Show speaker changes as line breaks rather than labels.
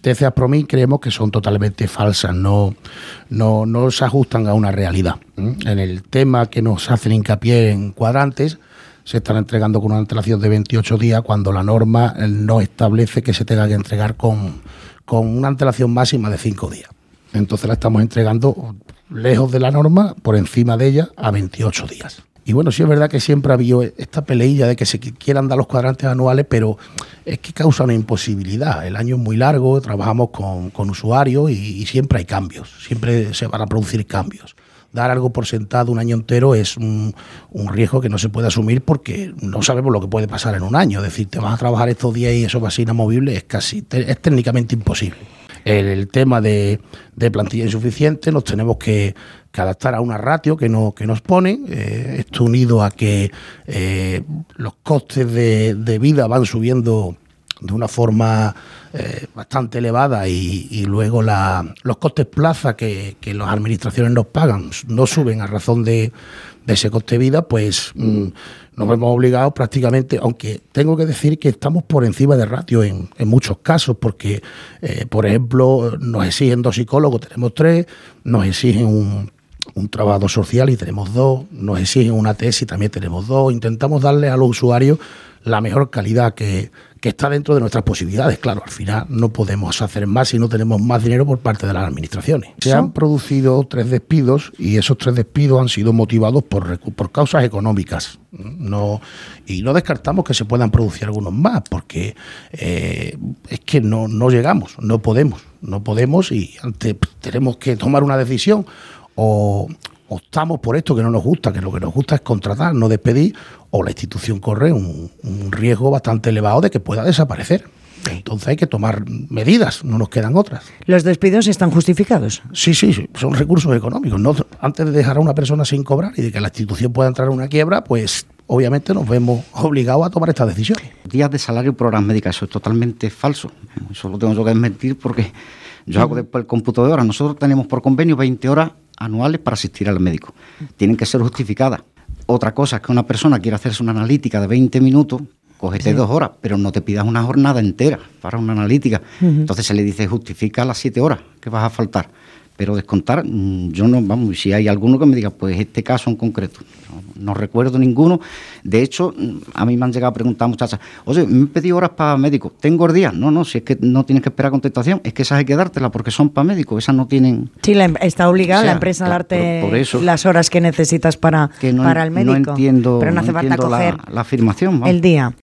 TCA Promin creemos que son totalmente falsas, no se ajustan a una realidad. En el tema que nos hacen hincapié en cuadrantes, se están entregando con una antelación de 28 días cuando la norma no establece que se tenga que entregar con una antelación máxima de 5 días. Entonces la estamos entregando lejos de la norma, por encima de ella, a 28 días. Y bueno, sí es verdad que siempre ha habido esta peleilla de que se quieran dar los cuadrantes anuales, pero es que causa una imposibilidad. El año es muy largo, trabajamos con usuarios y siempre hay cambios, siempre se van a producir cambios. Dar algo por sentado un año entero es un riesgo que no se puede asumir porque no sabemos lo que puede pasar en un año. Es decir, te vas a trabajar estos días y eso va a ser inamovible, es técnicamente imposible. El tema de plantilla insuficiente nos tenemos que adaptar a una ratio que nos ponen. Esto unido a que los costes de vida van subiendo de una forma bastante elevada y luego los costes plaza que las administraciones nos pagan no suben a razón de ese coste de vida, pues nos vemos obligados prácticamente, aunque tengo que decir que estamos por encima de ratio en muchos casos, porque, por ejemplo, nos exigen 2 psicólogos, tenemos 3, nos exigen un trabajador social y tenemos 2, nos exigen una tesis y también tenemos 2, intentamos darle a los usuarios la mejor calidad que está dentro de nuestras posibilidades. Claro, al final no podemos hacer más si no tenemos más dinero por parte de las administraciones. Se han producido 3 despidos y esos 3 despidos han sido motivados por causas económicas. Y no descartamos que se puedan producir algunos más porque es que no llegamos, no podemos y antes tenemos que tomar una decisión o optamos por esto que no nos gusta, que lo que nos gusta es contratar, no despedir, o la institución corre un riesgo bastante elevado de que pueda desaparecer. Entonces hay que tomar medidas, no nos quedan otras.
¿Los despidos están justificados?
Sí, son recursos económicos. No, antes de dejar a una persona sin cobrar y de que la institución pueda entrar en una quiebra, pues obviamente nos vemos obligados a tomar estas decisiones.
Días de salario por horas médicas, eso es totalmente falso. Eso lo tengo yo que desmentir porque yo hago después el cómputo de horas. Nosotros tenemos por convenio 20 horas anuales para asistir al médico. Tienen que ser justificadas. Otra cosa es que una persona quiere hacerse una analítica de 20 minutos, cógete 2 horas, pero no te pidas una jornada entera para una analítica. Entonces se le dice justifica las 7 horas que vas a faltar. Pero descontar, yo no, vamos, si hay alguno que me diga, pues este caso en concreto, no recuerdo ninguno. De hecho, a mí me han llegado a preguntar muchachas, oye, me he pedido horas para médico, ¿tengo días? No, si es que no tienes que esperar contestación, es que esas hay que dártelas porque son para médico, esas no tienen...
Sí, está obligada la empresa a darte
por eso,
las horas que necesitas para el médico.
No entiendo,
pero no hace falta coger
la afirmación.
el día.